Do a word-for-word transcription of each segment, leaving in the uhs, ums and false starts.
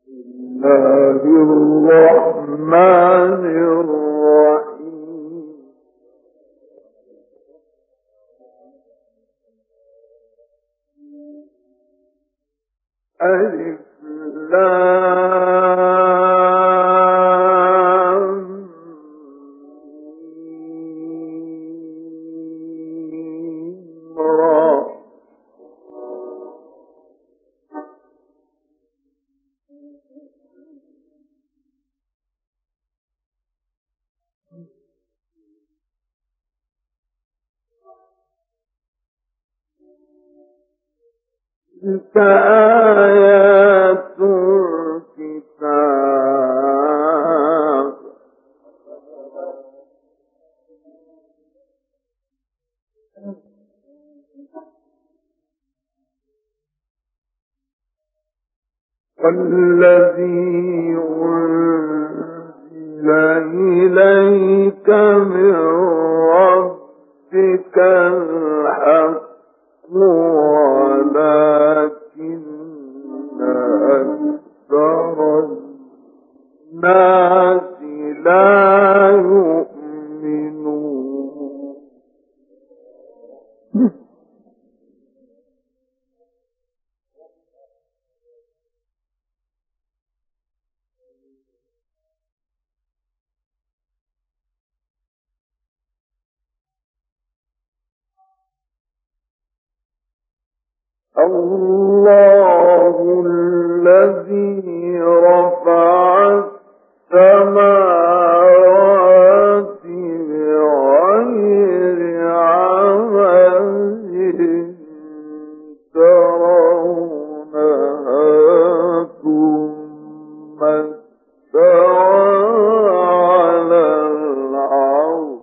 الله الرحمن الرحيم. ألف لام ميم را. تلك آيات الكتاب. والذي أنزل إليك من ربك الحق ولكن أكثر الناس لا يؤمنون. الله الذي رفع السماوات بغير عمد ترونها ثم استوى على العرش.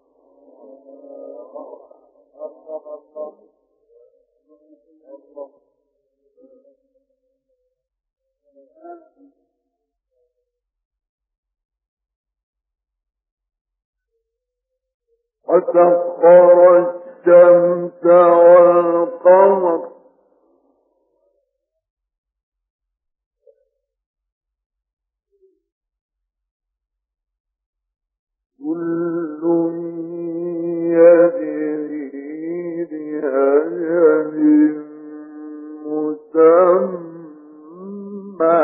وسخر الشمس والقمر كل يجري لأجل مسمى.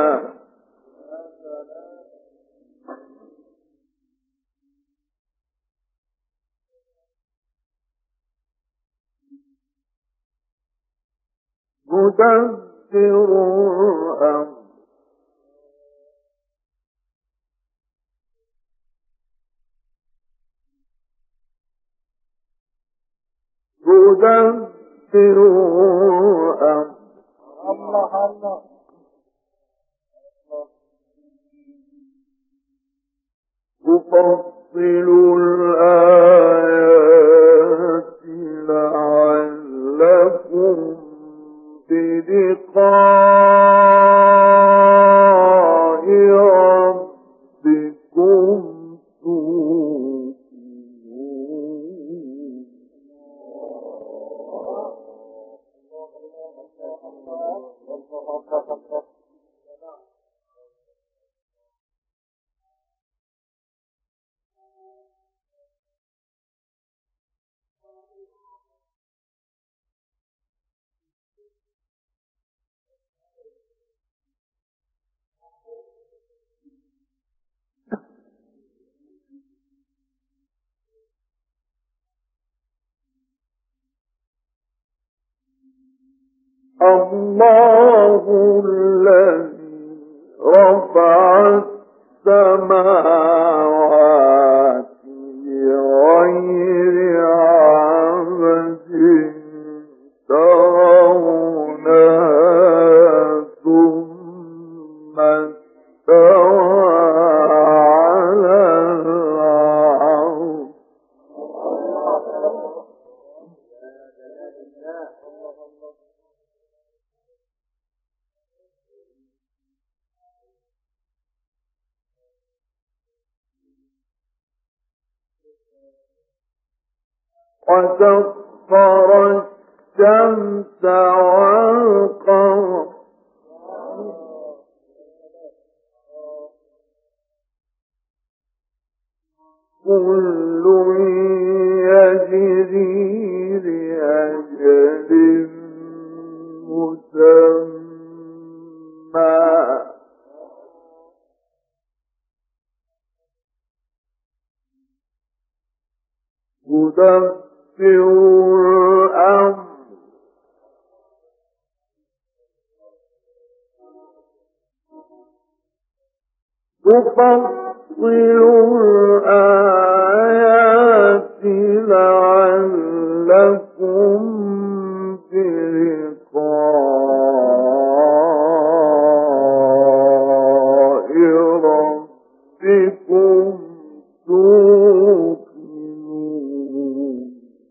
يدبر الأمر يدبر الأمر الله الله يفصل الآيات لعلكم بلقاء ربكم توقنون. الله الذي رفع السماوات بغير عمد ترونها ثم استوى على العرش. وسخر الشمس والقمر كل يجري لأجل مسمى تدبر الأمر تفصل الآيات لعلكم بلقاء ربكم توقنون.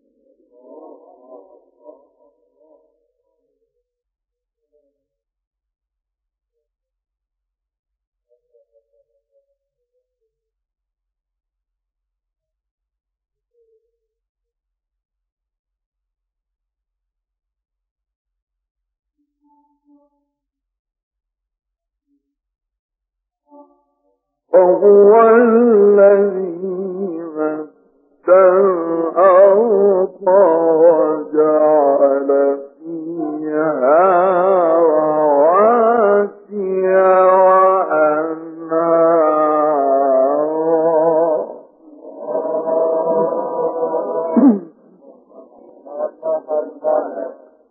وهو الذي مد الأرض وجعل فيها رواسي وأنهارا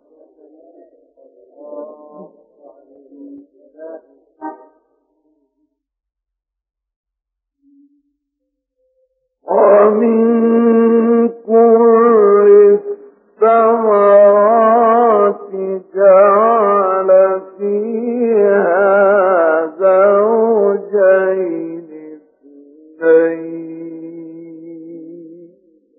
ومن كل الثمرات جعل فيها زوجين اثنين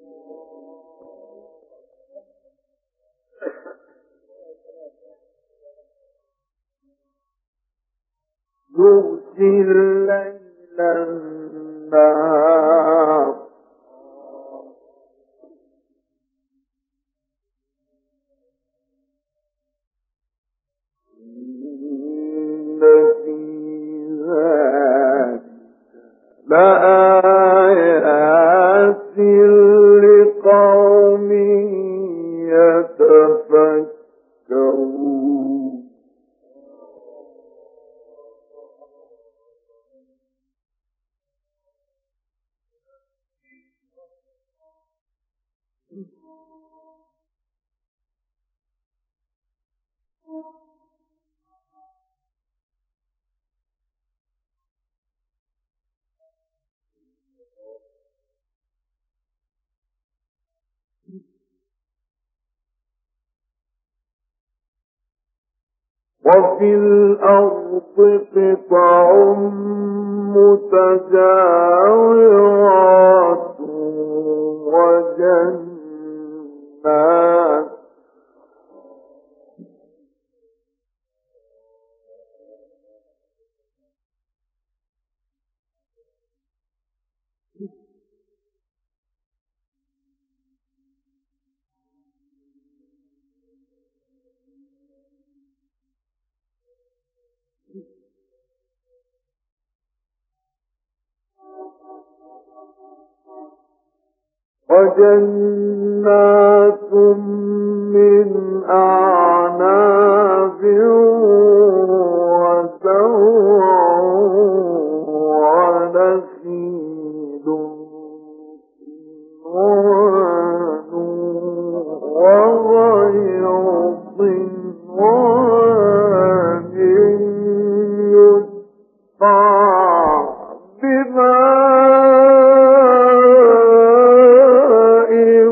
يغشي الليل النهار إن في ذلك لآيات لقوم يتفكرون. وفي الأرض قطع متجاورات وجنات وجنات من أعناب وزرع ونخيل صنوان وغير صنوان يسقى بماء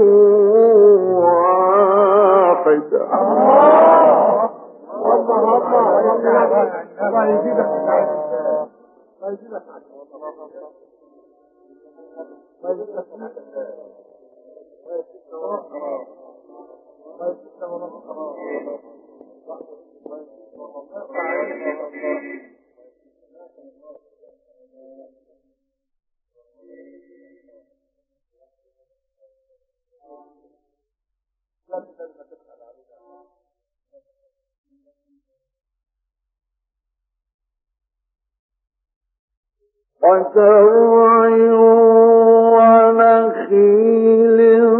واحد. الله يزيدك الله يزيدك وزرع ونخيل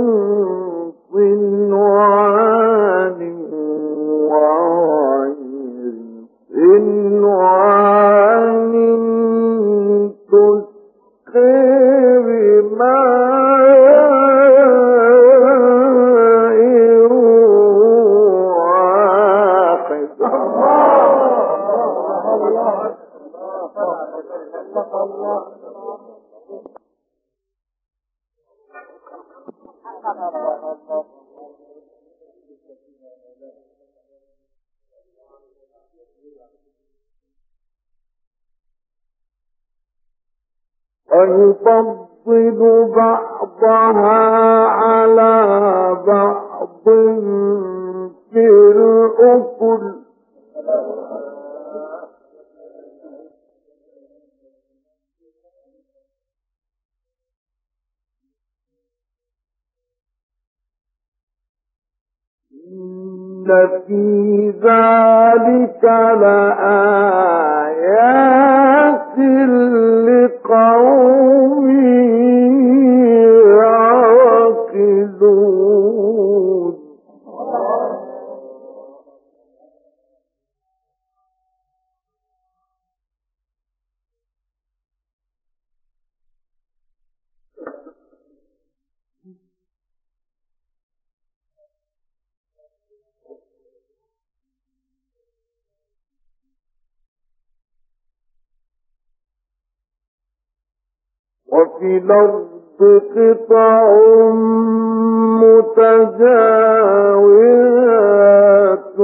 صنوان وغير صنوان تسقي بماء واحد. ويفضل بعضها على بعض في الأكل إن في ذلك لآيات لقوم يعقلون. وفي الأرض قطع متجاورات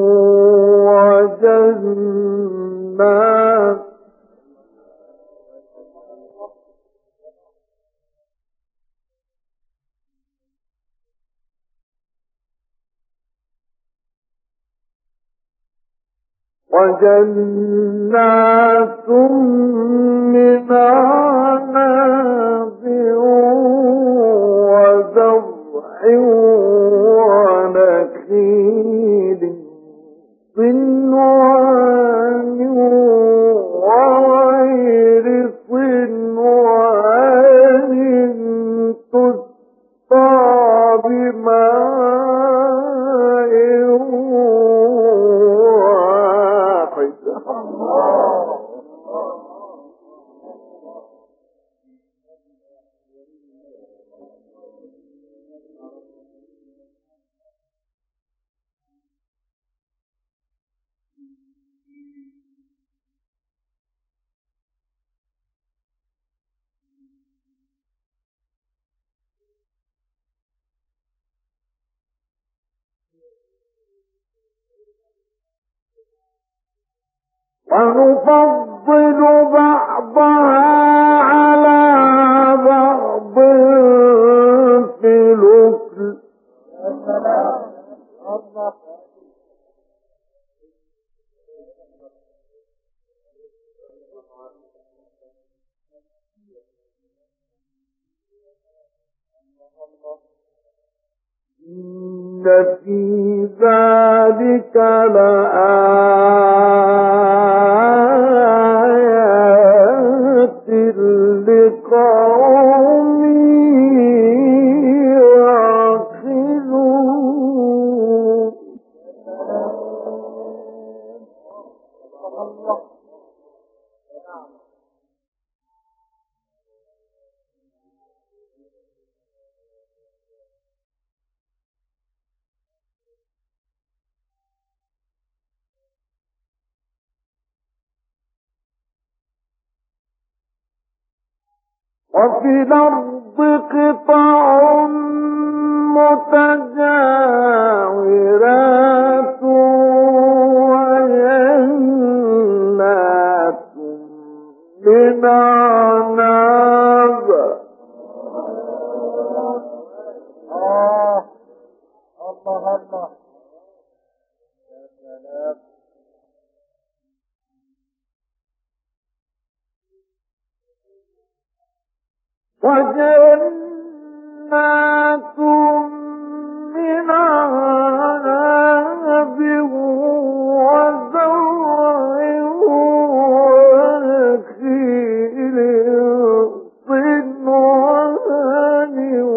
وجنات وجنات من أعناب وزرع ونخيل صنوان وغير صنوان تسقى بماء واحد. ونفضل بعضها على بعض في الأكل إن في ذلك لآيات لقوم يعقلون. وفي الأرض قطع متجاورات وجنات من أعناب وجنات من أعناب وزرع ونخيل صنوان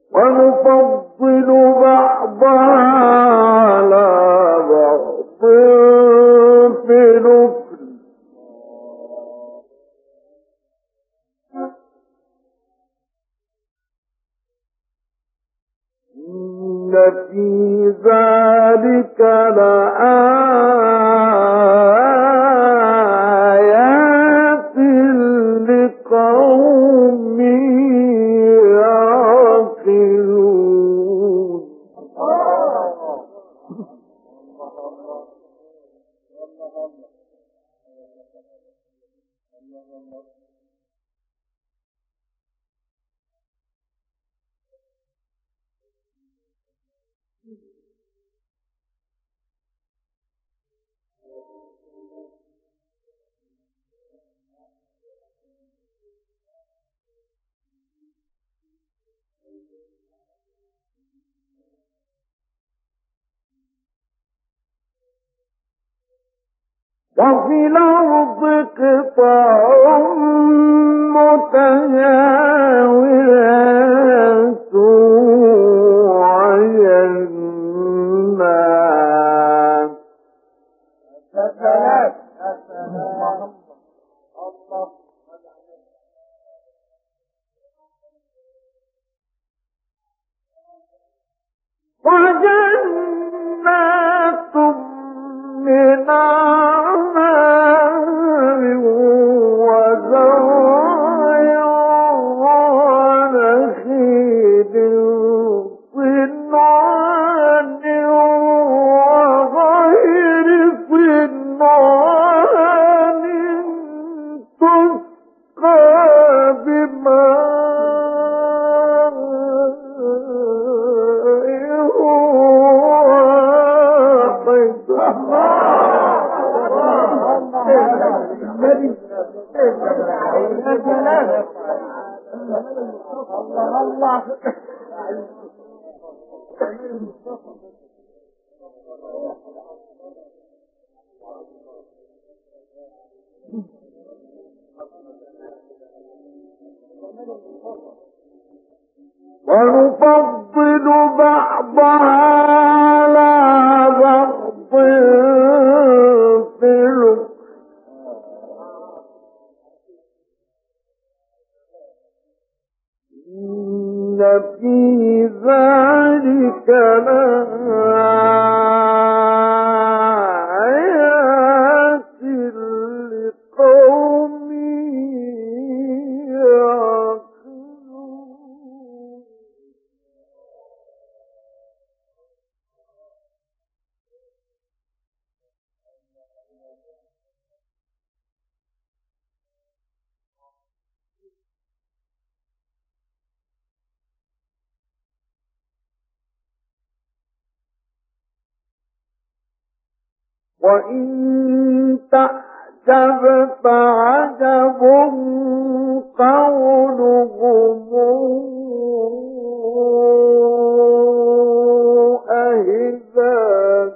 ونفضل بعضها على بعض في الأكل إن في ذلك لآيات لقوم يعقلون. وفي الأرض قطع متجاورات وجنات وجنات من أعناب وزرع ونخيل صنوان وغير صنوان تسقى بماء ونفضل بعضها على بعض في الأكل إن في ذلك لآيات لقوم يعقلون. وإن تعجب فعجب قولهم أإذا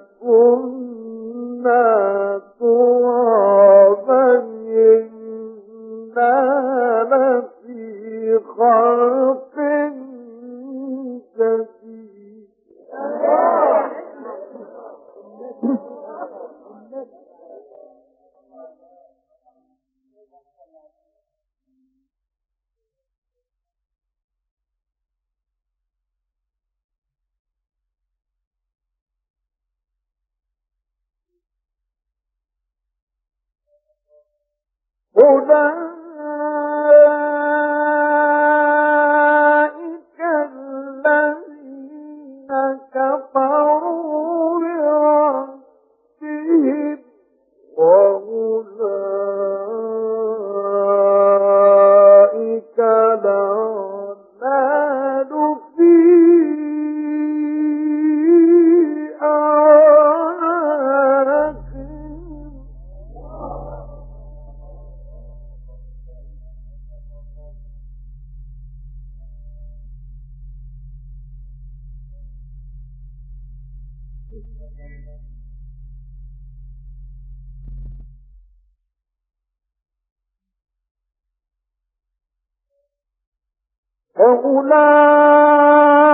كنا ترابا إنا لفي خلق جديد. أولئك الذين كفروا بربهم وأولئك الأغلال في أعناقهم. وأولئك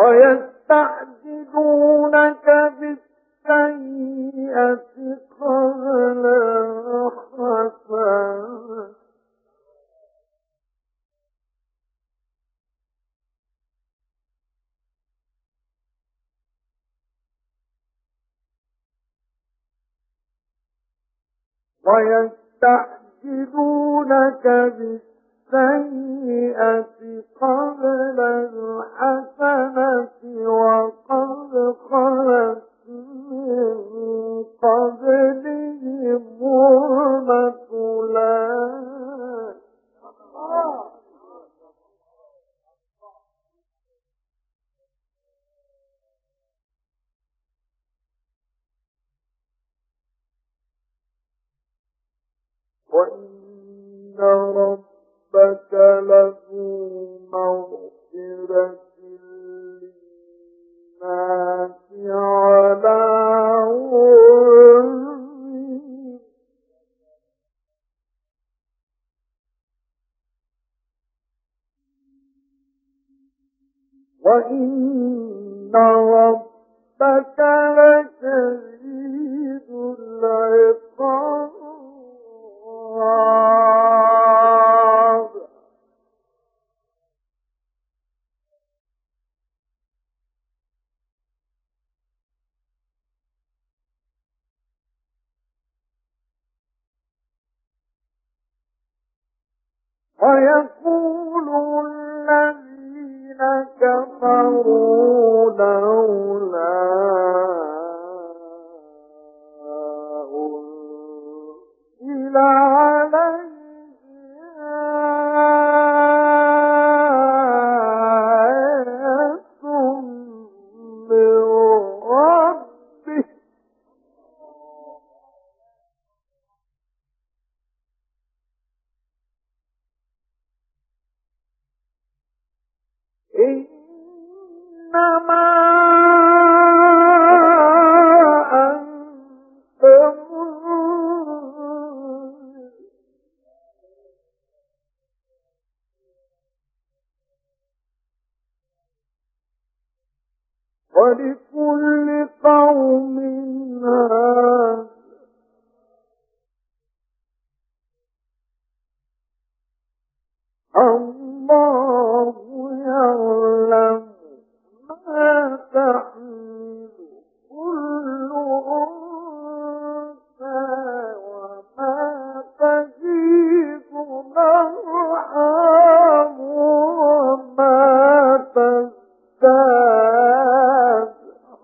ويستعجلونك بالسيئة قبل الحسنة ويستعجلونك بالسيئة قبل الحسنة وقد خلت من قبلهم المثلات وإن ربك لذو مغفرة للناس على ظلمهم وإن ربك لشديد العقاب ويقول الذين كفروا لولا أنزل عليه آية من ربه إنما أنت منذر ولكل قوم هاد الله يعلم ما تحمل كل أنثى وما تغيض الأرحام وما تزداد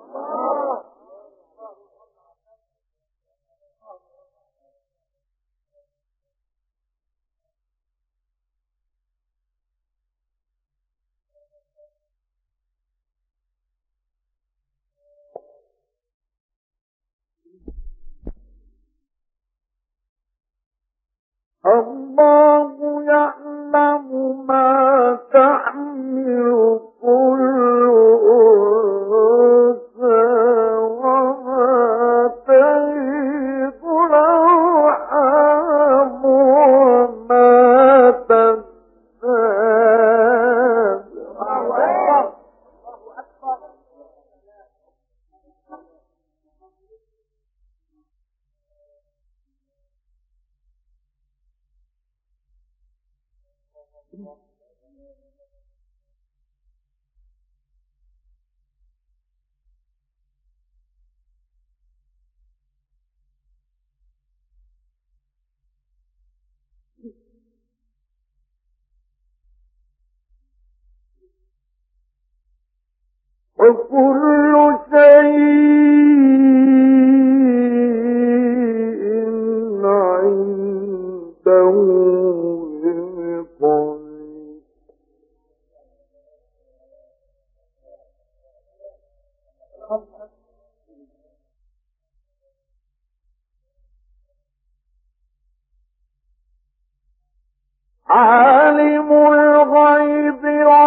الله يعلم ما تحمل كل أنثى وما تغيض الأرحام وما تزداد وكل شيء عنده بمقدار عالم الغيب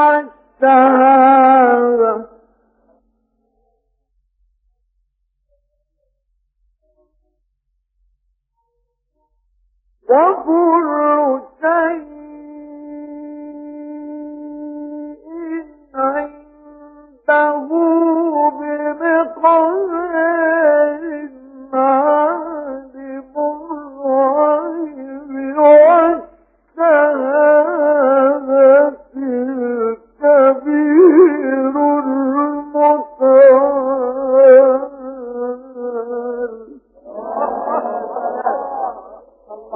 والشهادة وكل شيء عنده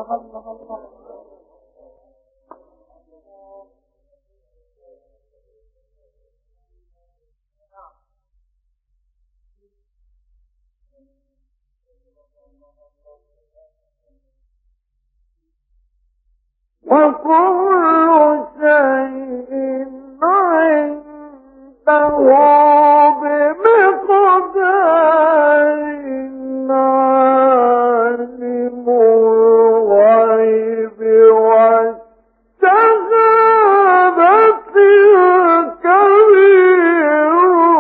وكل شيء عنده بمقدار عالم الغيب والشهادة الكبير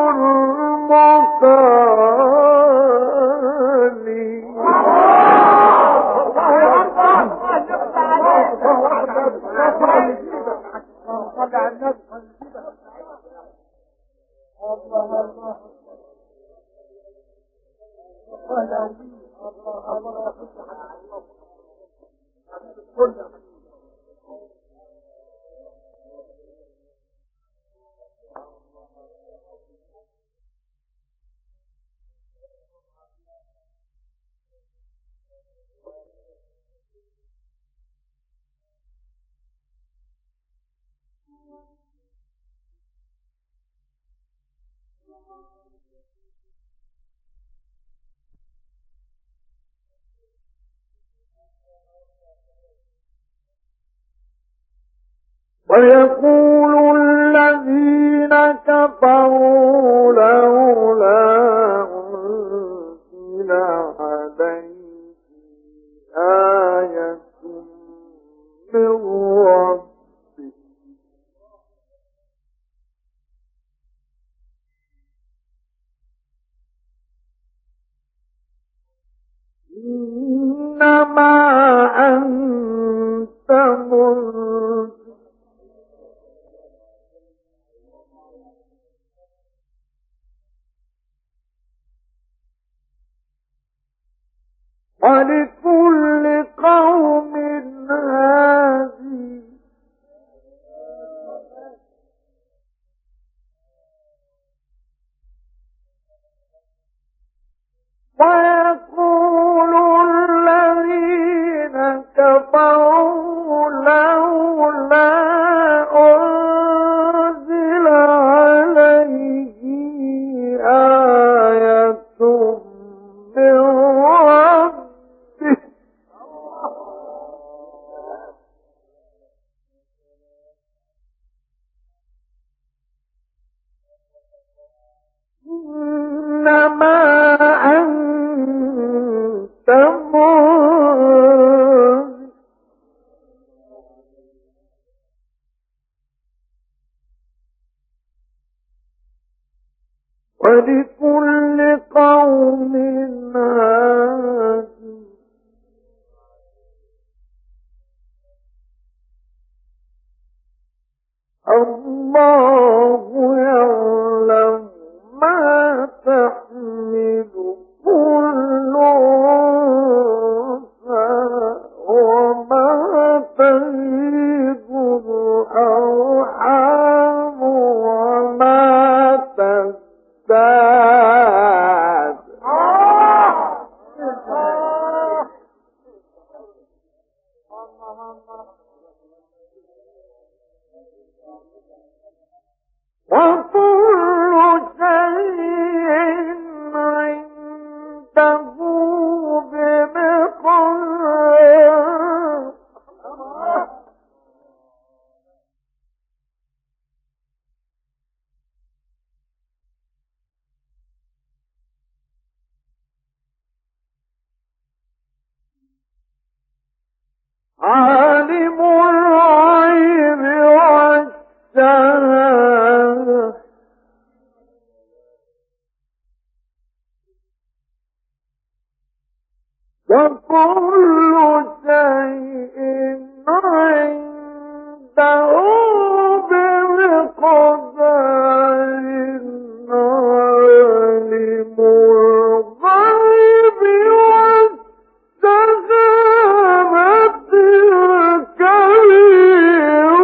ويقول الذين كفروا لولا أنزل عليه آية من ربه إنما أنت منذر ولكل قوم هادي ويقول الذين كفروا لولا أنزل عليه آية من ربه إنما أنت منذر ولكل قوم هادي الله يعلم ما تحمل كل أنثى وما تغيض الأرحام وما تزداد وكل شيء عنده بمقدار عالم الغيب والشهادة وكل شيء عنده بمقدار عالم الغيب والشهادة الكبير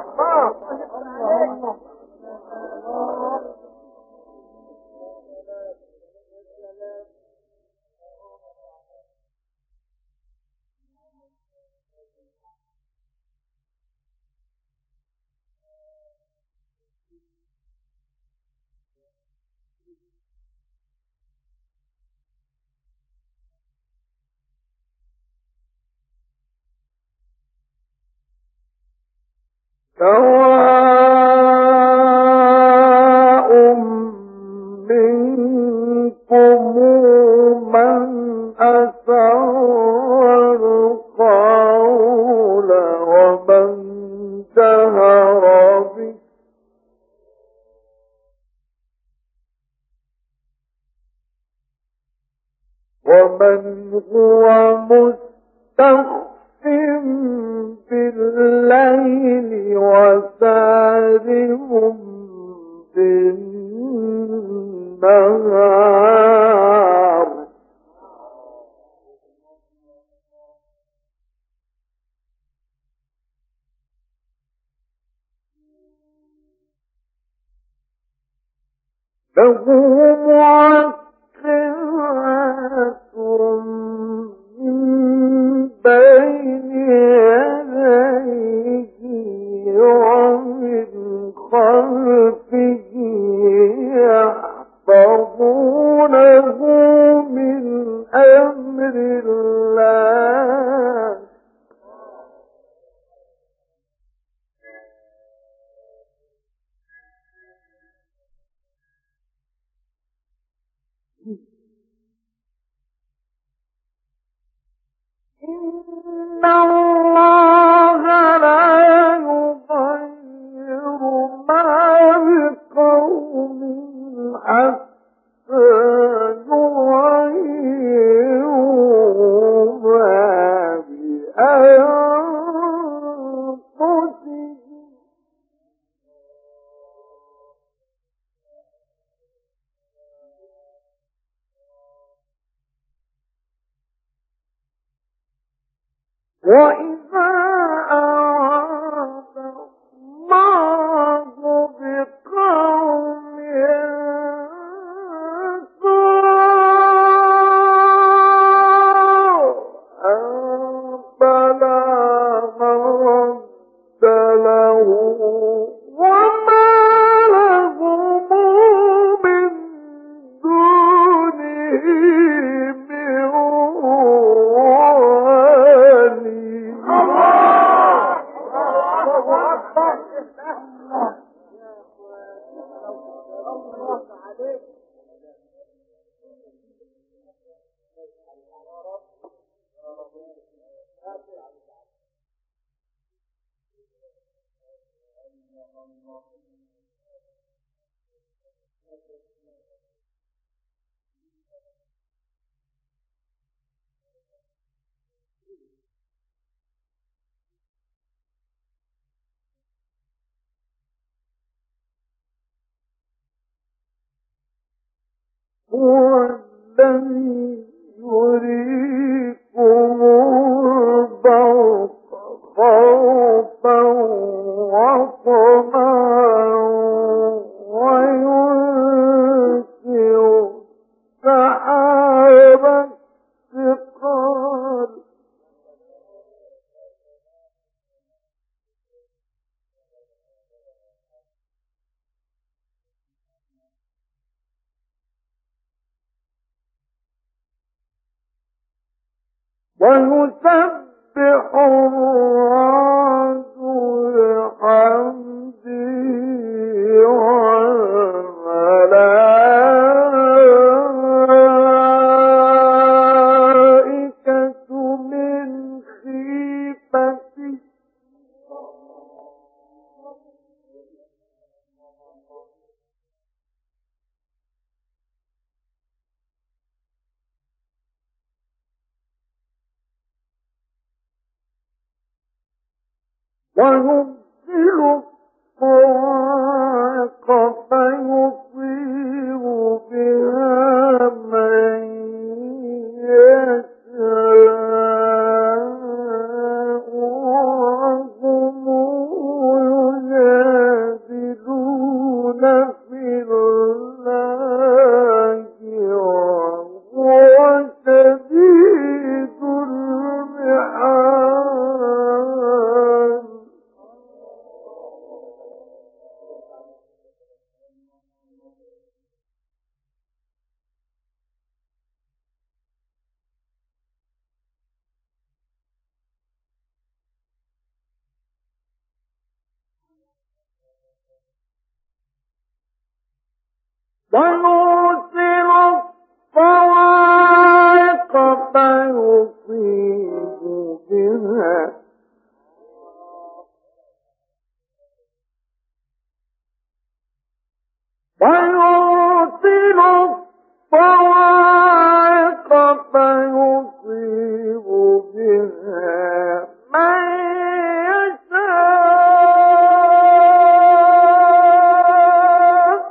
المتعال سواء منكم من أسر القول ومن جهر به ومن هو مستخف بالليل وسارب بالنهار له معقبات من بين يديه ومن خلفه يحفظونه من أمر الله إن الله لا يغير ما بقوم حتى يغيروا ما بأنفسهم وإذا أراد الله بقوم سوءا فلا مرد له وما لهم من دونه من والي هو الذي يريكم البرق خوفا وطمعا وينشئ سحابا ثقالا ويسبح الرعد بحمده والملائكة من خيفته وينزل الصواعق فيصيب بها من يشاء وهم يجادلون في الله وهو شديد المحال ويرسل الصواعق فيصيب بها ويرسل الصواعق فيصيب بها من يشاء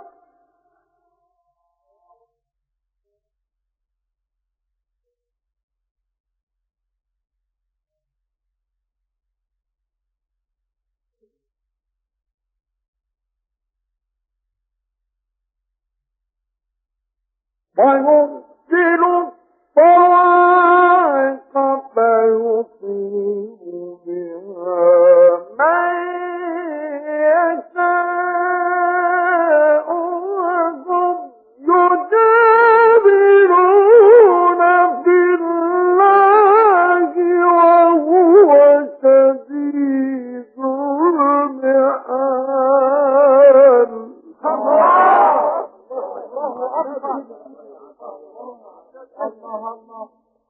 ويرسل الصواعق فيصيب بها من يشاء وهم يجادلون في الله وهو شديد المحال.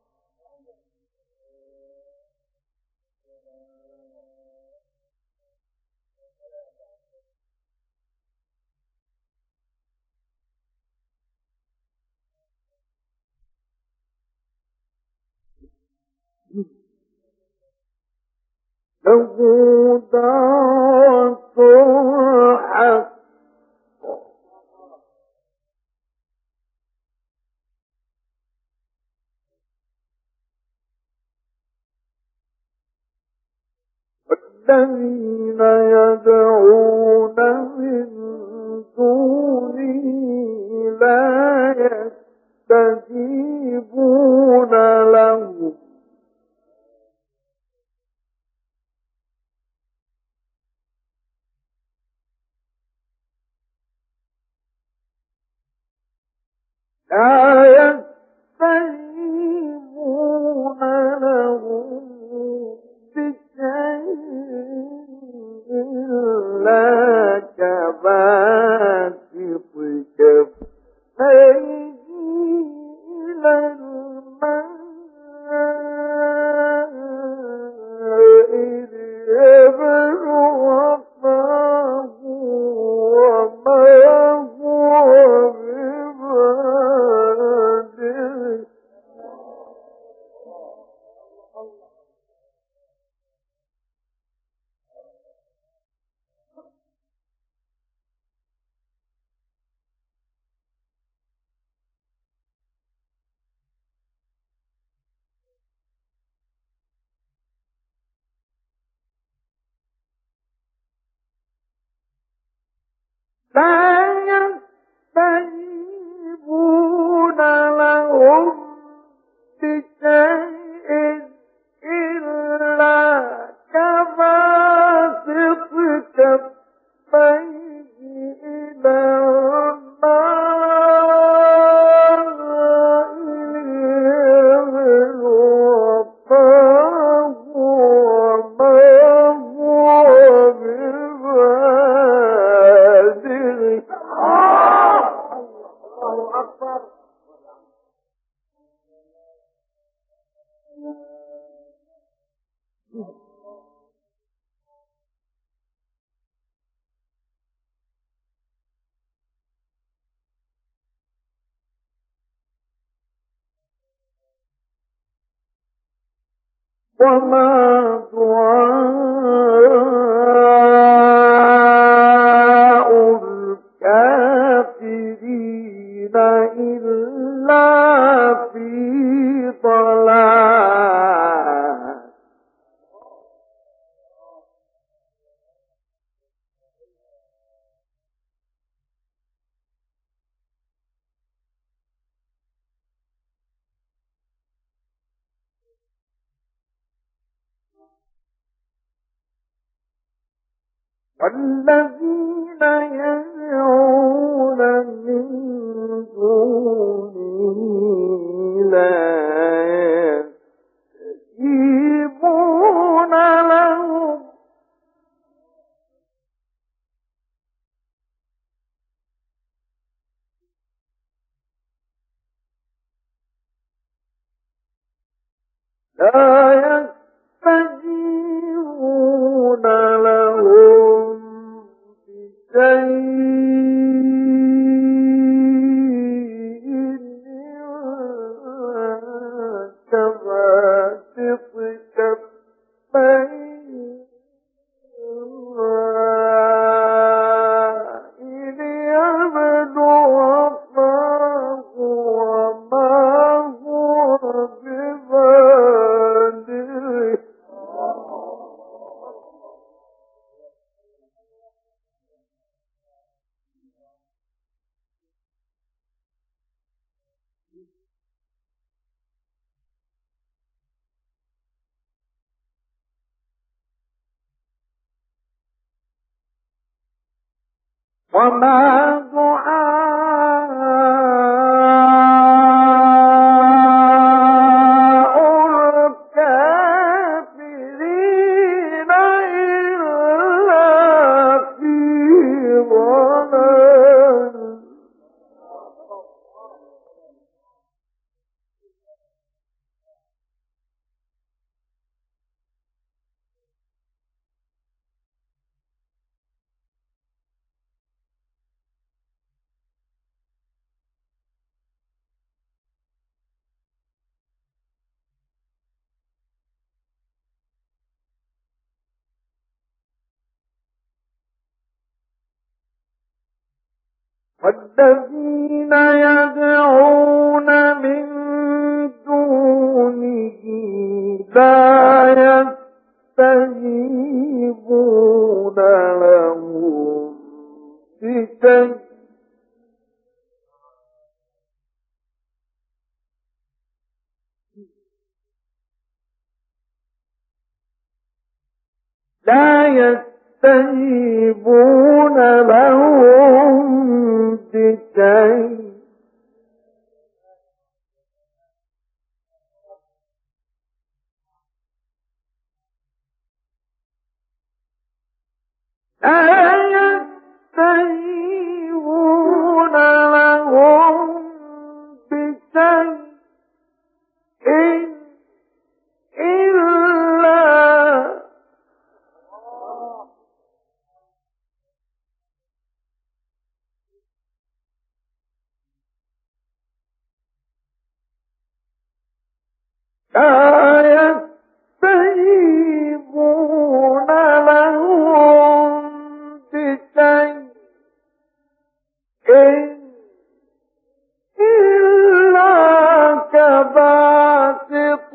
له دعوة الحق والذين يدعون من دونه لا يستجيبون له لا يستجيبون له بشيء إلا كباسط كفيه إلى الماء ليبلغ فاه وما هو ببالغه لا يستجيبون لهم بشيء إلا كباسط كفيه إلى الماء ليبلغ فاه وما هو ببالغه. الله أكبر. وما دعاء الكافرين إلا في ضلال. والذين يدعون من دونه لا يستجيبون لهم يستجيبون لهم بشيء كباسط كفيه وما دعاء الكافرين إلا في ضلال والذين يدعون من دونه لا يستجيبون لهم بشيء لا يستجيبون لهم بشيء لا يستجيبون لهم بشيء إلا لا يستجيبون لهم بشيء إلا كباسط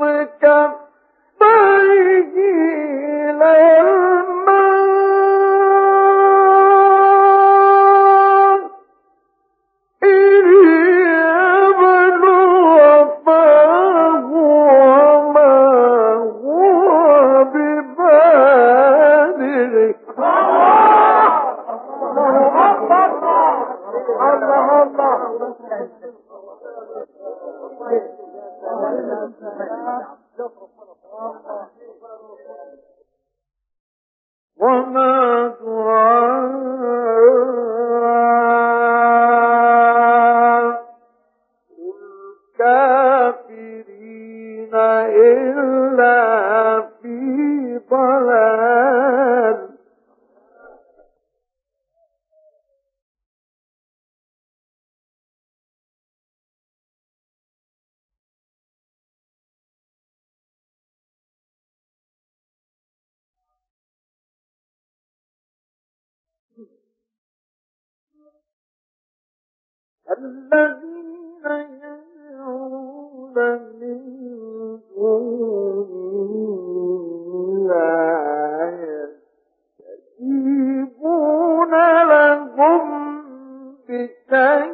كفيه إلى الماء ليبلغ فاه وما هو ببالغه. الله الله وما دعاء الكافرين إلا في ضلال الذين يدعون من دونه لا يستجيبون لهم بشيء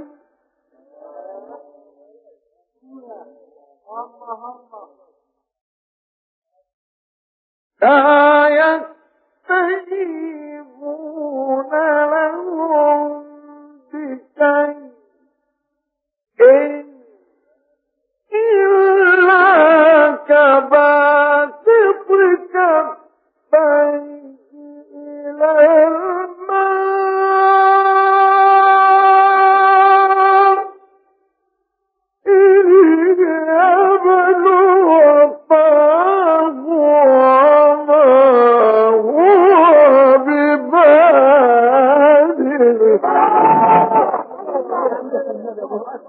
لا يستجيبون لهم بشيء إلا كباسط كفيه إلى الماء ليبلغ فاه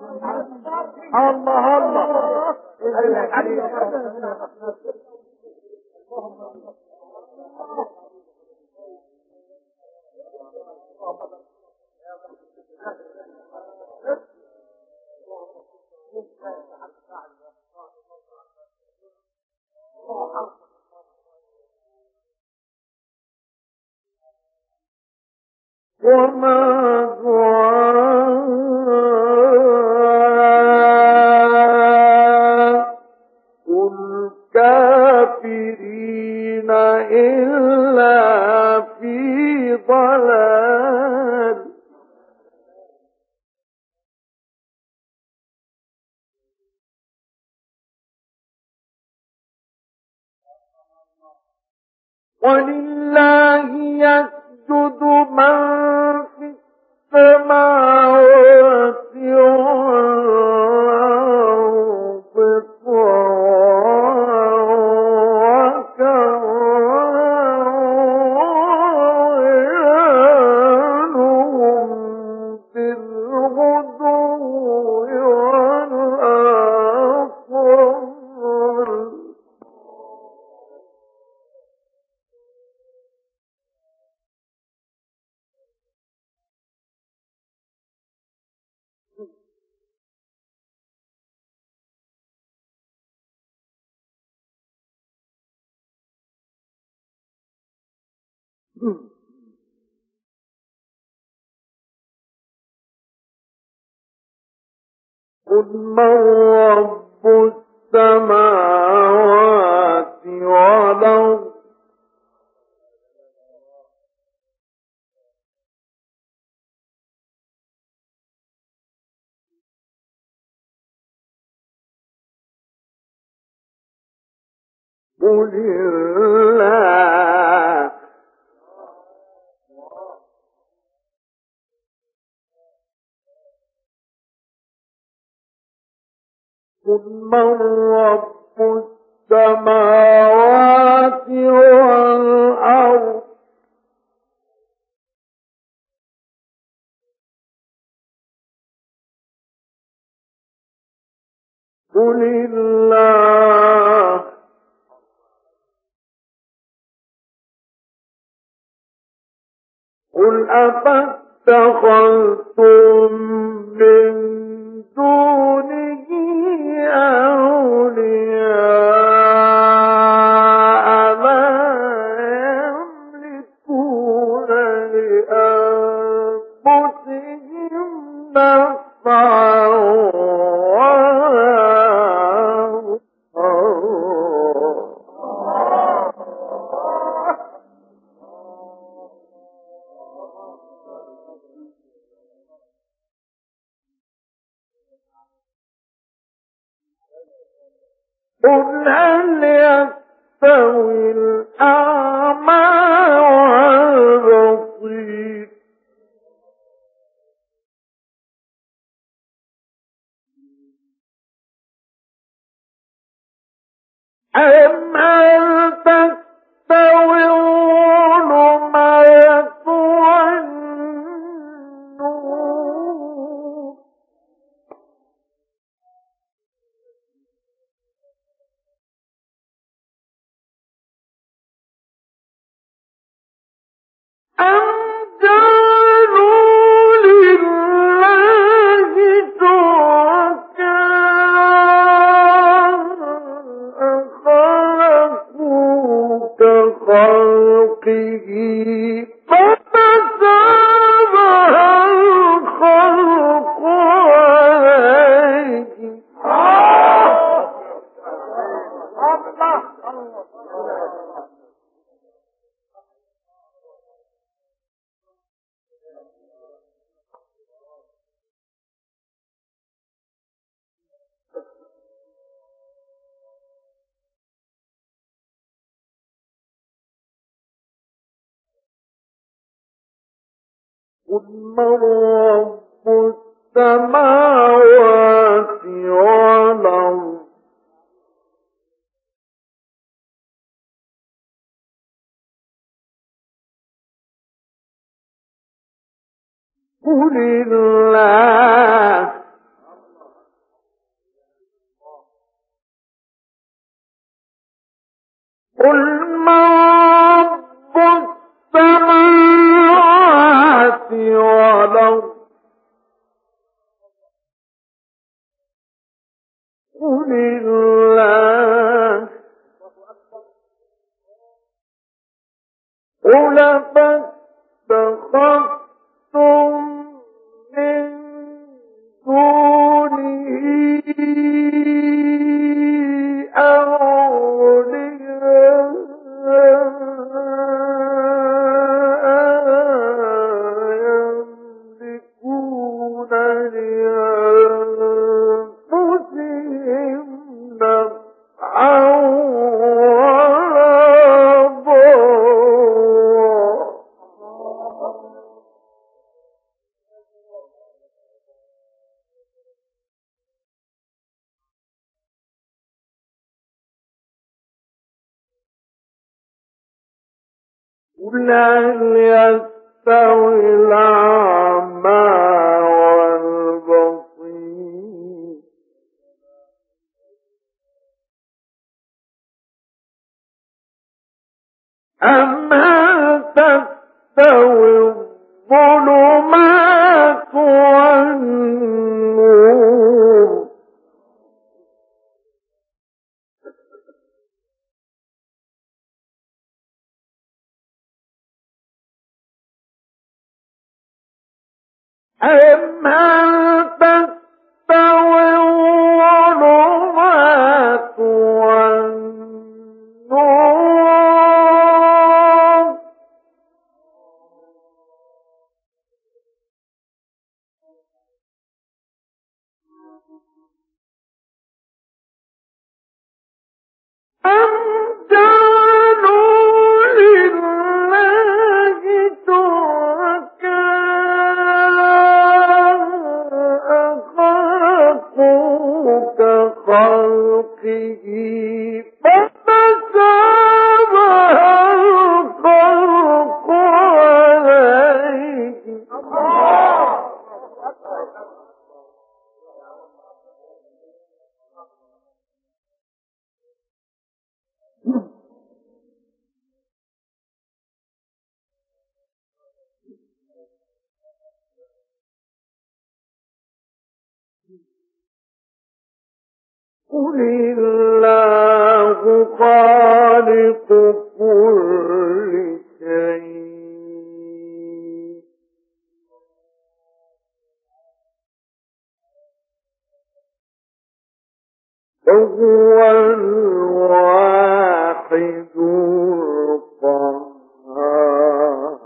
الله الله وما دعاء الكافرين إلا في ضلال ولله يسجد من في السماوات والأرض طوعا وكرههم بالغدو والآصال قل من رب السماوات والأرض قل الله قل من رب السماوات والأرض قل الله قل أفاتخذتم من دونه أولياء لا يملكون لأنفسهم نفعا ولا قل هل يستوي الأعمى والبصير أم هل تستوي الظلمات والنور أم جعلوا لله شركاء خلقوا كخلقه فتشابه الخلق عليهم قل من رب السماوات والأرض قل الله قل من رب السماوات والأرض قل الله قل فاتخذتم من دونه قل هل يستوي الأعمى والبصير أم هل تستوي الظلمات والنور أم هل تستوي الظلمات والنور أم جعلوا لله شركاء خلقوا كخلقه فتشابه الخلق عليه قل الله خالق كل شيء وهو الواحد القهار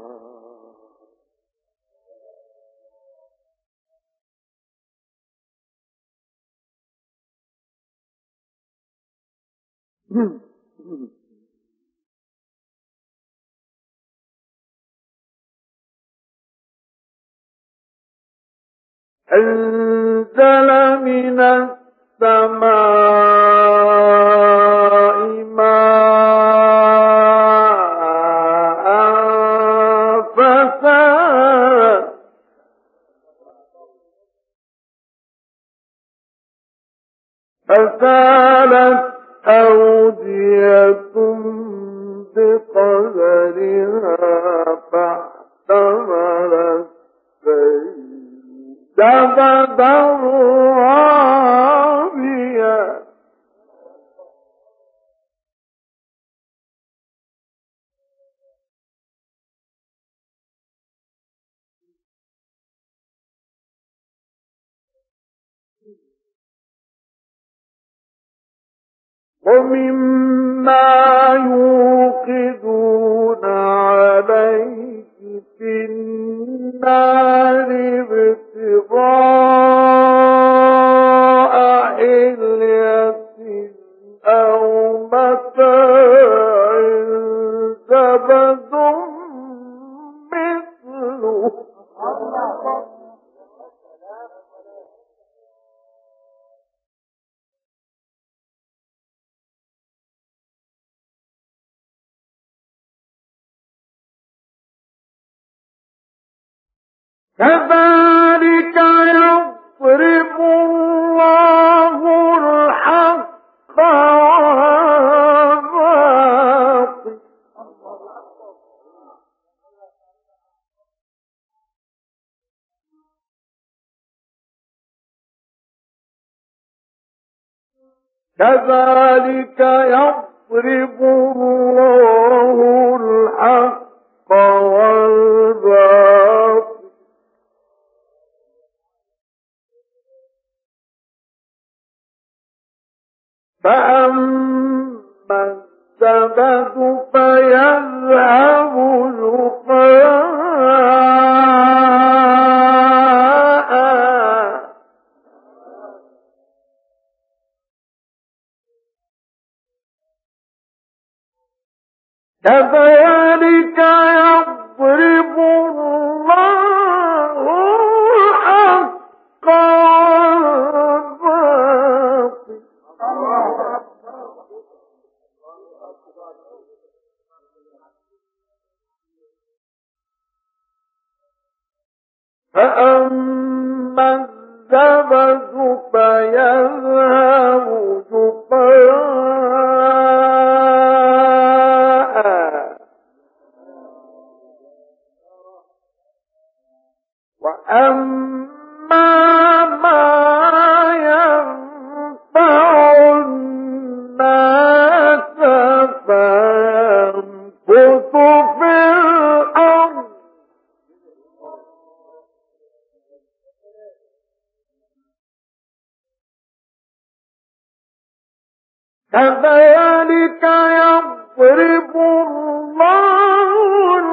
أنزل من السماء ماء فسالت فسالت أودية بقدرها فاحتمل السيل زبدا رابيا ومما يوقدون عليه في النار ابتغاء حلية أو متاع زبد مثله كذلك يضرب الله الحق والباطل كذلك يضرب الله الحق والباطل فأما الزبد فيذهب جفاء كذلك يضرب الله الحق والباطل فأما الزبد فيذهب جفاء وأما ما ينفع الناس فينبت في الأرض كذلك يضرب الله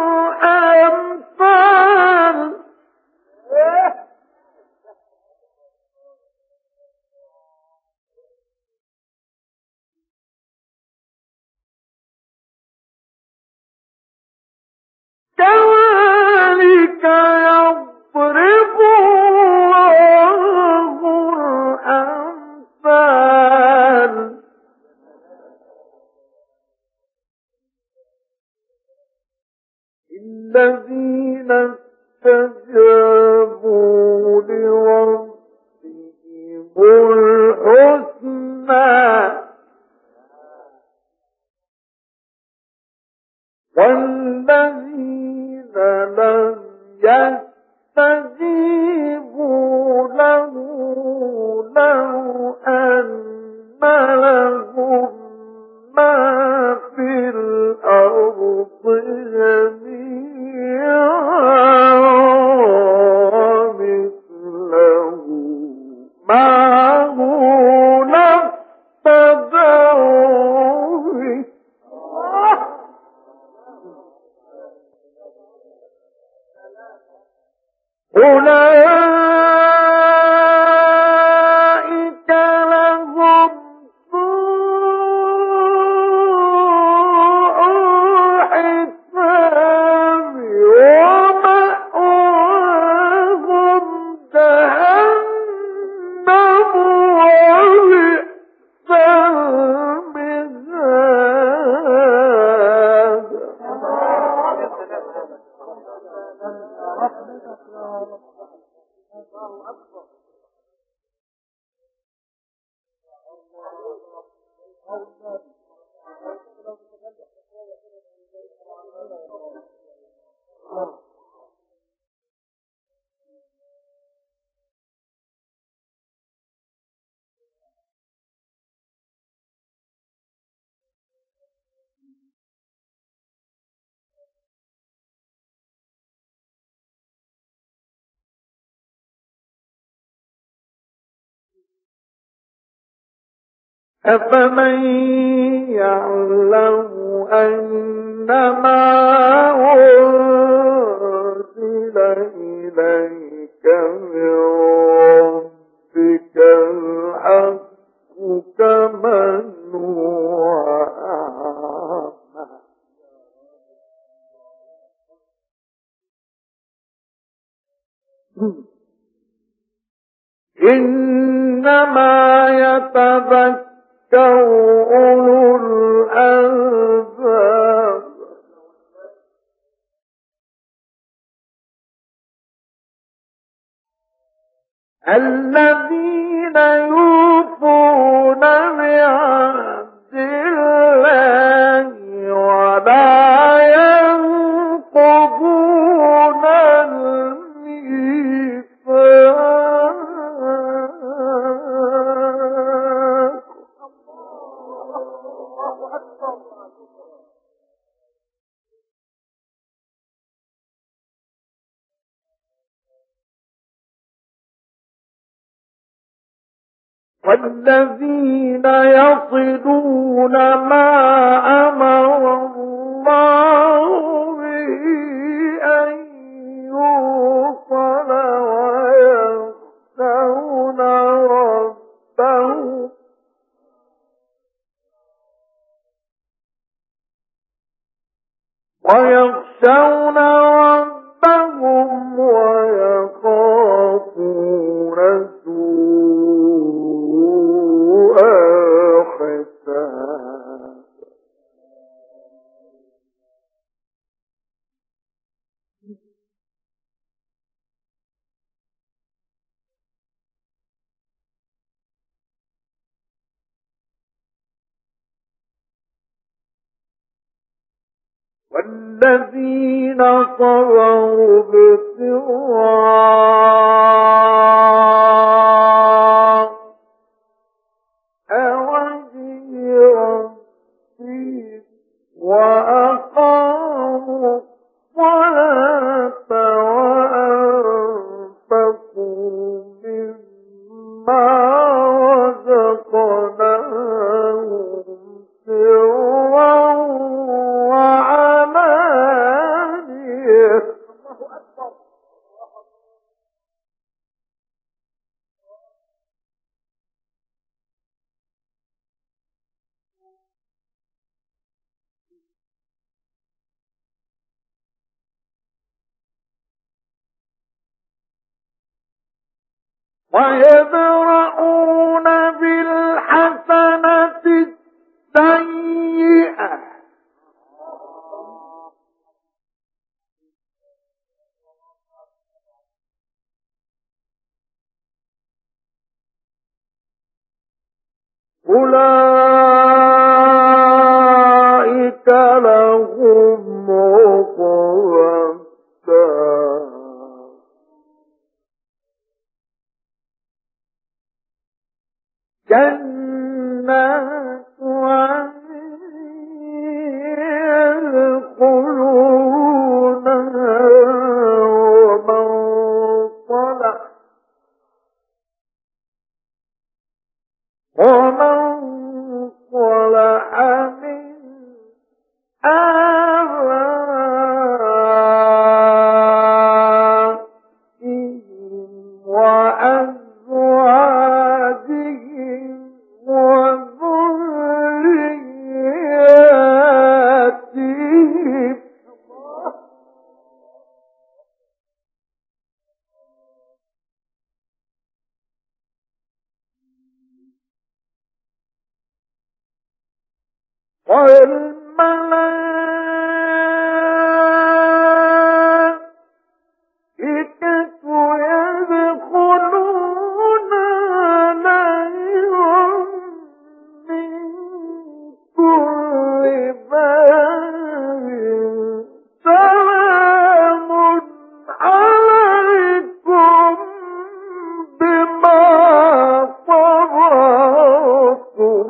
الأمثال كذلك يضرب الله الأمثال الذين استجابوا لربهم الحسنى والذين لم يستجيبوا له لو أن لهم ما في الأرض جميعا ومثله معه لافتدوا به أولئك لهم سوء الحساب ومأواهم جهنم وبئس المهاد أفمن يعلم أنما أنزل إليك من ربك الحق كمن هو أعمى إنما يتذكر أولو الألباب الذين يوفون بعهد الله ولا ينقضون الميثاق والذين يصلون ما أمر الله به أن يوصل ويخشون ربهم ويخشون ربهم ويخافون سوء الحساب. والذين صبروا ابتغاء وجه ربهم وأقاموا الصلاة وأنفقوا مما رزقناهم سرا وعلانية. ويدرؤون بالحسنة السيئة أولئك لهم عقبى الدار جنات عدن يدخلونها ومن صلح ومن صلح من آبائهم وأزواجهم وذرياتهم والملائكة يدخلون عليهم من كل باب سلام عليكم بما صبرتم.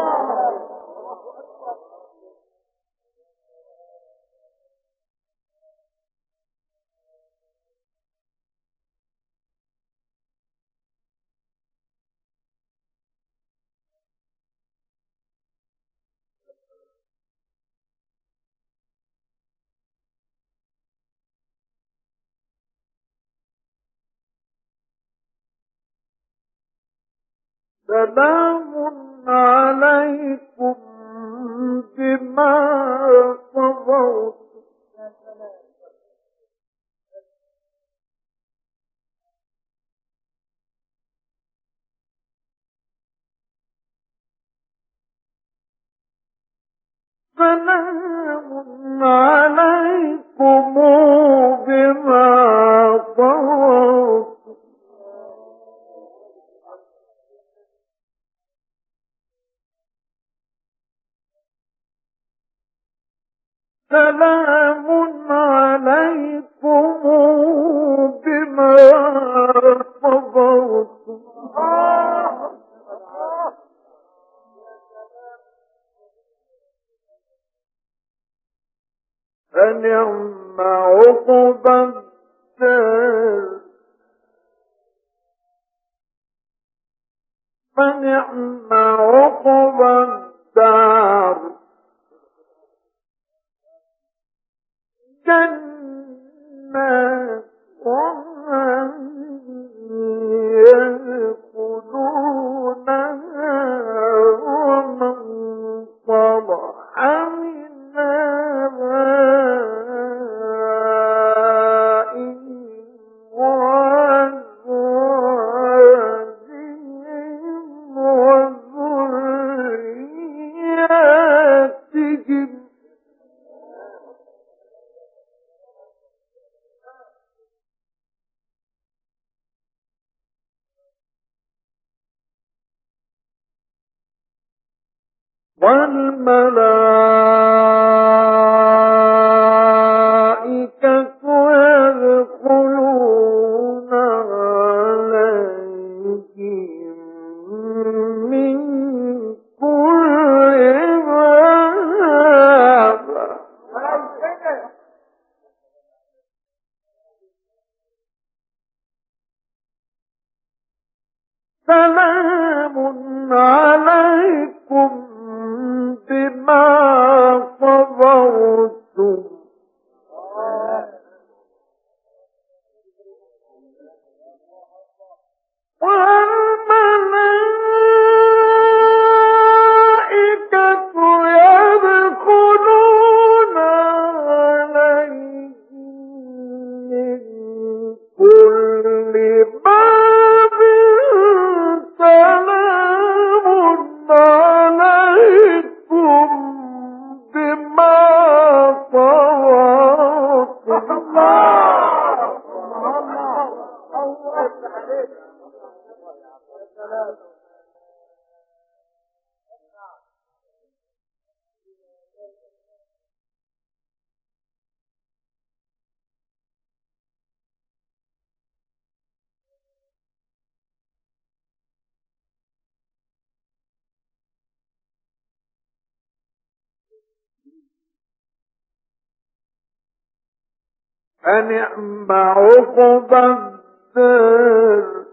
سلام عليكم بما صبرتم. سلام عليكم بما صبرتم. سلام عليكم بما صبرتم. فنعم عقبى الدار فنعم عقبى الدار جنات يدخلونها ومن صلح من آبائهم وأزواجهم وذرياتهم والملائكة يدخلون عليهم من كل باب سلام عليكم بما صبرتم والملائكة يدخلون عليهم من كل باب سلام عليكم بما صبرتم فنعم عقبى الدار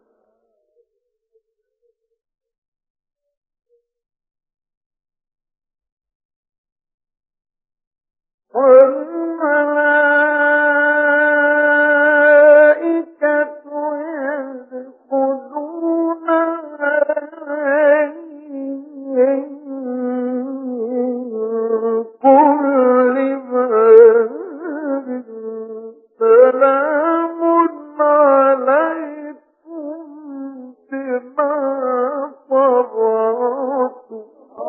والملائكة يدخلون عليهم كل باب سلام عليكم بما صبرتم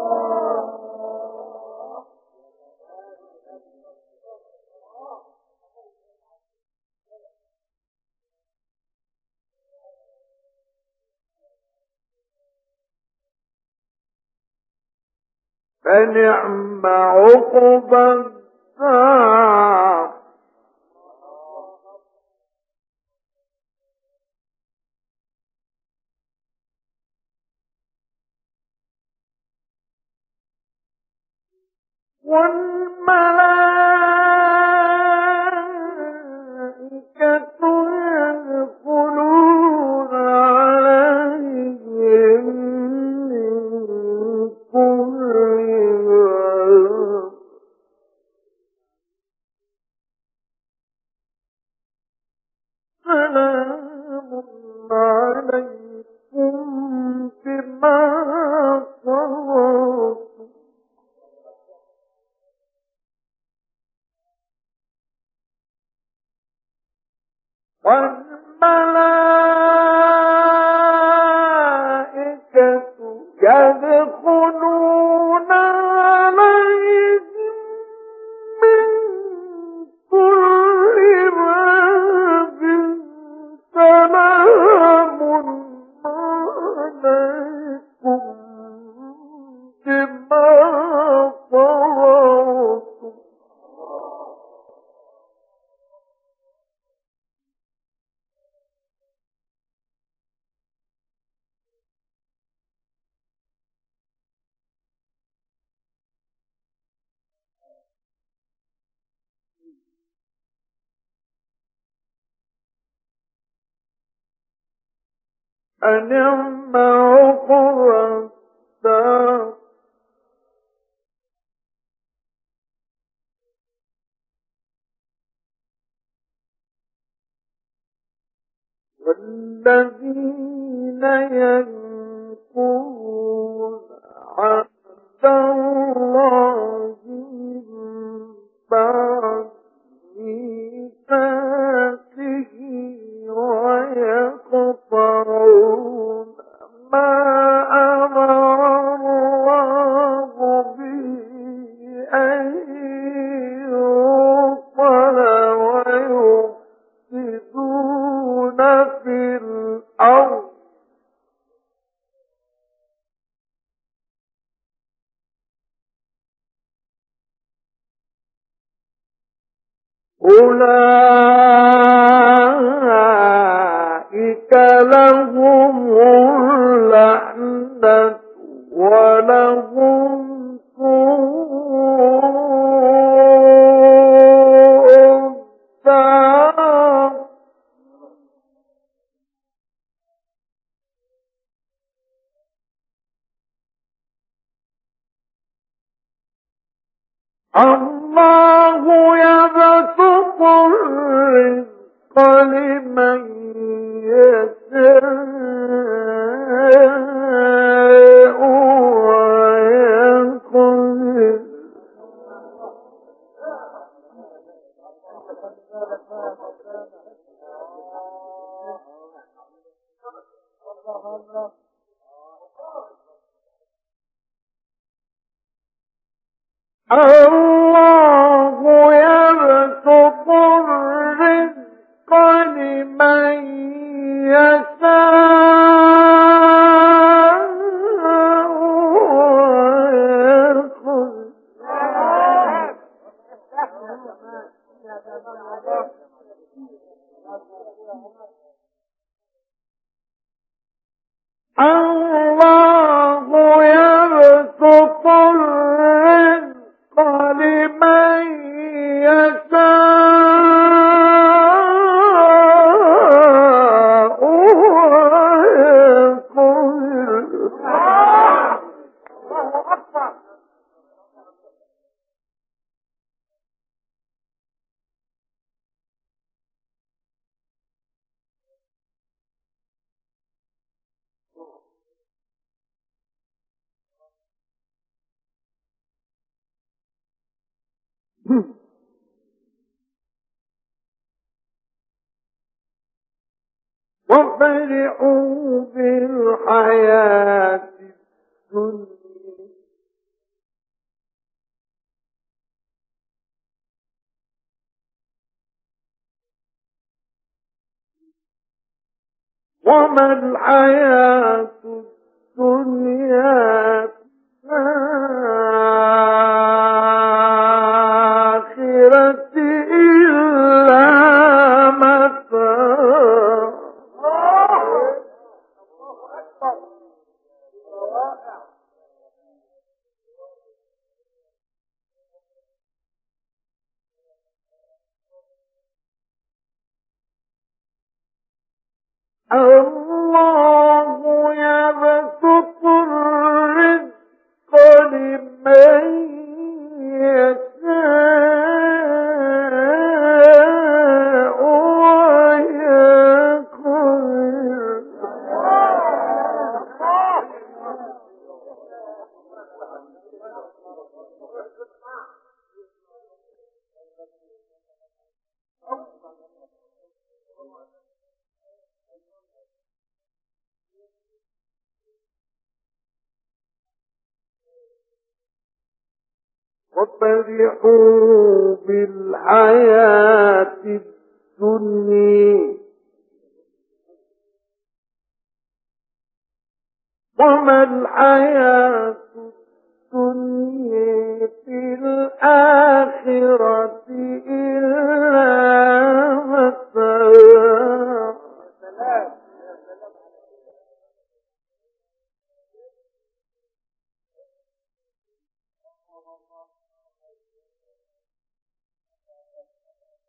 فنعم عقبى الدار والملائكة يدخلون عليهم من كل باب سلام عليكم بما صبرتم والملائكة يدخلون عليهم من كل باب سلام عليكم فنعم عقبى الدار والذين ينقضون عهد الله من بعد ميثاقه ويقطعون ما أمر الله به أن يوصل ويفسدون في الأرض أولئك لهم اللعنة ولهم سوء الدار الله يبسط الرزق لمن يشاء ويقدر الله يبسط الرزق لمن يشاء ويقدر الله يبسط الرزق لمن يشاء ويقدر وفرحوا بالحياة الدنيا وما الحياة الدنيا في الآخرة إلا متاع الله يبسط الرزق لمن يشاء وفرحوا بالحياة الدنيا وما الحياة الدنيا في الآخرة إلا متاع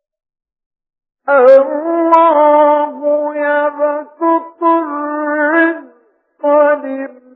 الله يبسط الرزق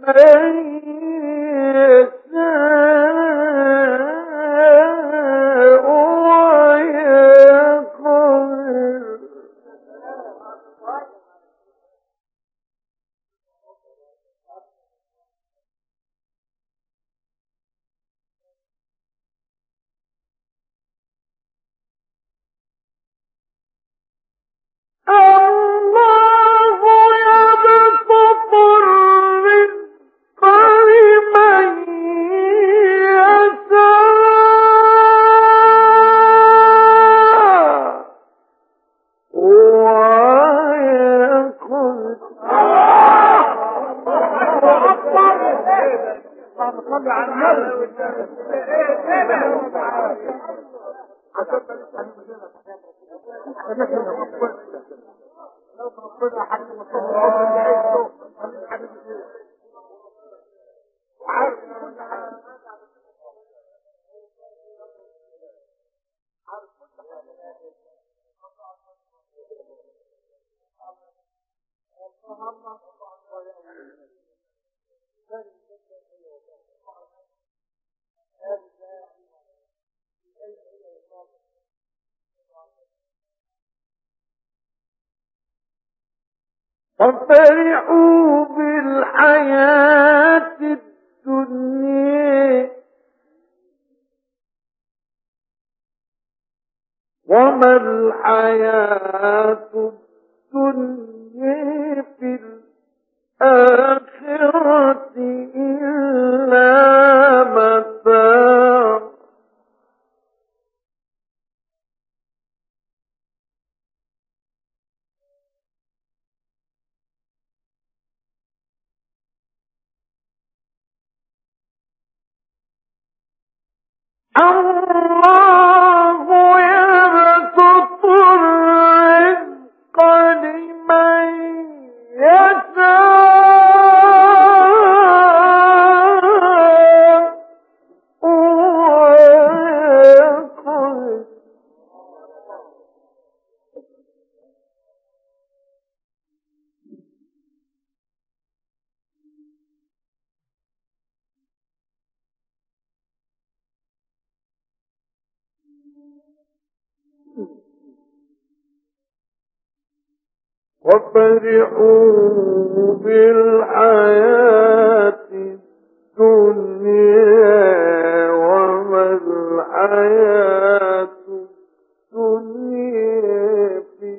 وفرحوا بالحياة الدنيا وما الحياة الدنيا في الآخرة إلا متاع الله يبسط الرزق لمن يشاء ويقدر وفرحوا بالحياة الدنيا وما الحياة الدنيا في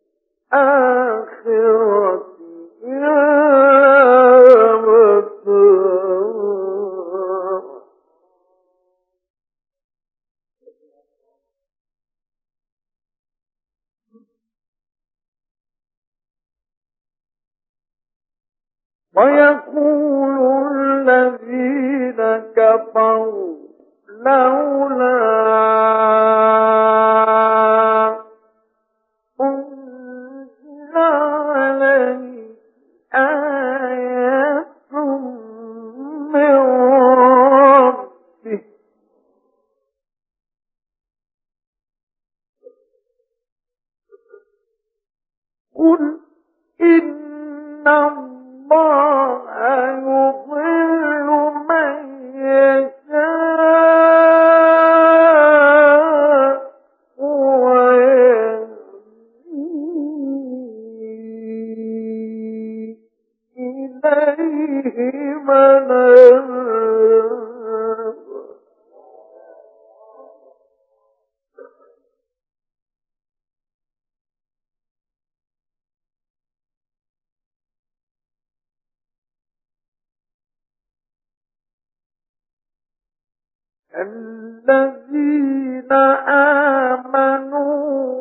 الآخرة إلا متاع ويقول الذين كفروا لولا أنزل عليه آية من ربه قل إن الله يضل من يشاء ويهدي إليه من أناب الذين آمنوا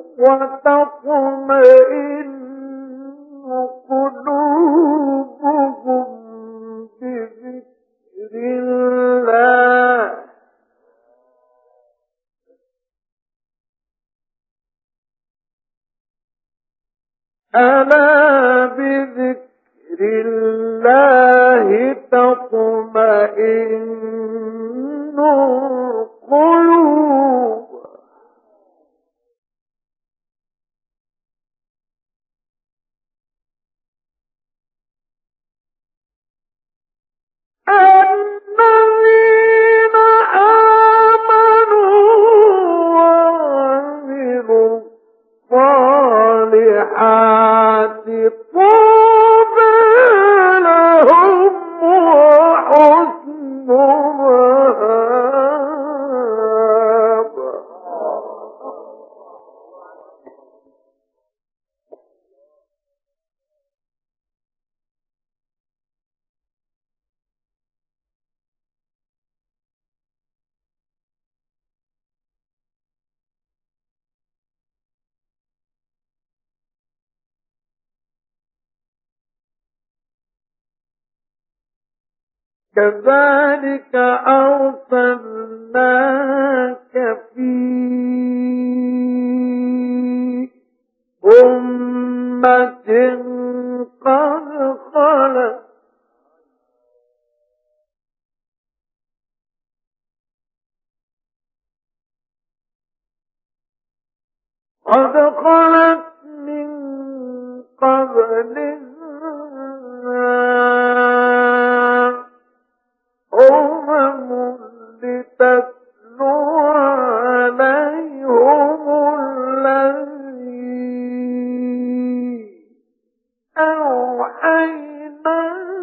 وتطمئن قلوبهم بذكر الله ألا بذكر الله تطمئن القلوب كذلك أرسلناك في أمة قد خلت قد خلت من قبلها أمم لتتلو عليهم الذي أوحينا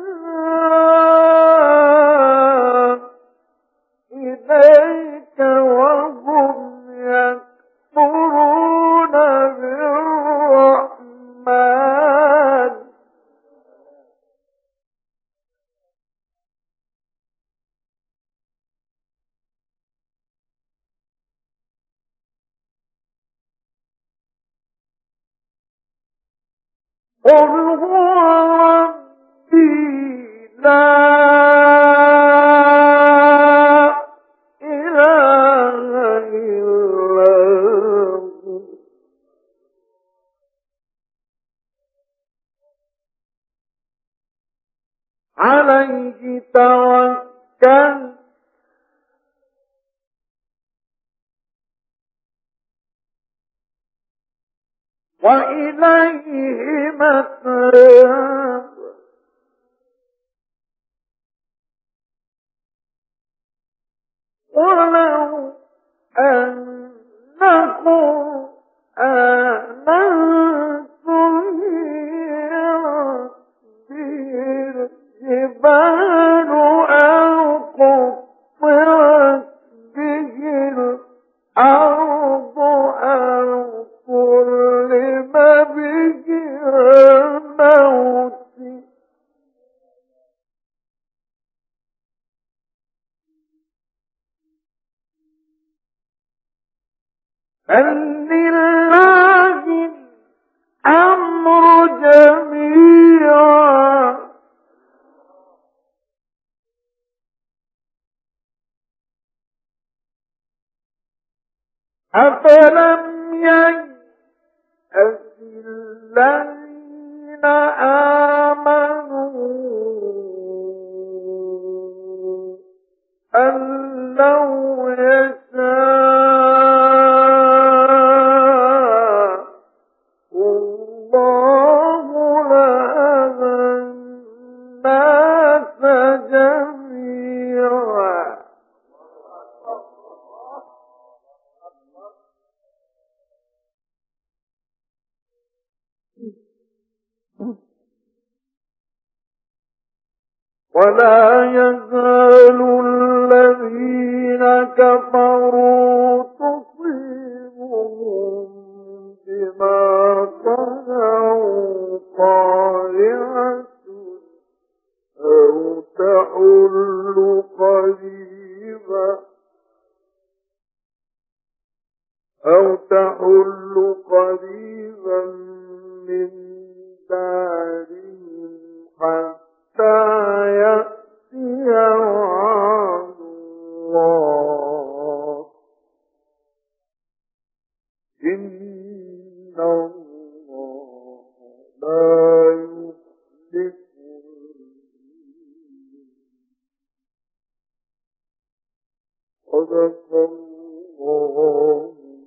إليك وهم يكفرون بالرحمن قل هو ربي لا إله إلا هو عليه توكلت وإليه متاب ولو أنكم آمنتم به الجبال أو قطعت به الأرض أو كلم به الموت بل لله الأمر جميعا أفلم ييأس الذين آمنوا أن لو يشاء الله لهدى الناس جميعا ولا يزال الذين كفروا تصيبهم بما صنعوا قارعة أو تحل قريبا أو تحل قريبا من